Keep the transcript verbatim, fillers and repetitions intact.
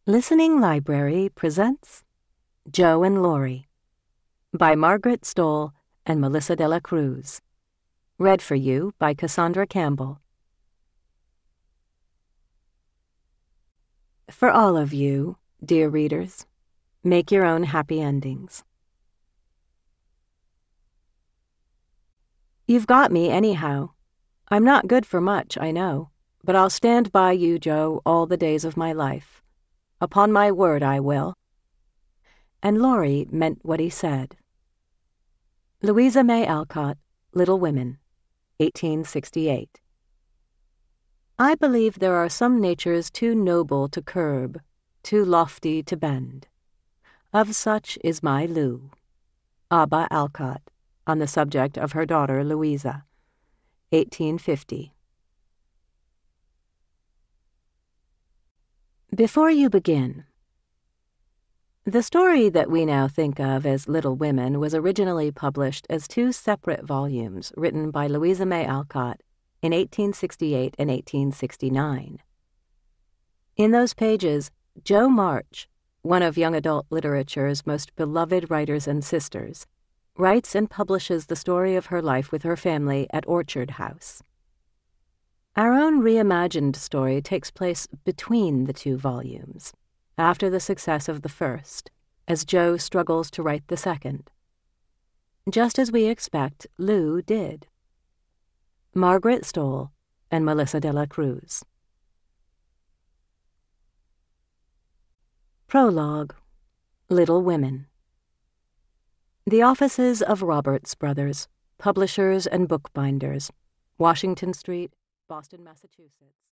Listening Library presents Joe and Laurie by Margaret Stohl and Melissa de la Cruz. Read for you by Cassandra Campbell. For all of you, dear readers, make your own happy endings. You've got me anyhow. I'm not good for much, I know, but I'll stand by you, Joe, all the days of my life. Upon my word I will. And Laurie meant what he said. Louisa May Alcott, Little Women, eighteen sixty-eight. I believe there are some natures too noble to curb, too lofty to bend. Of such is my Lou. Abba Alcott, on the subject of her daughter Louisa, eighteen fifty. Before you begin, the story that we now think of as Little Women was originally published as two separate volumes written by Louisa May Alcott in eighteen sixty-eight and eighteen sixty-nine. In those pages, Jo March, one of young adult literature's most beloved writers and sisters, writes and publishes the story of her life with her family at Orchard House. Our own reimagined story takes place between the two volumes, after the success of the first, as Jo struggles to write the second. Just as we expect Lou did. Margaret Stohl and Melissa de la Cruz. Prologue. Little Women. The offices of Roberts Brothers, publishers and bookbinders, Washington Street, Boston, Massachusetts.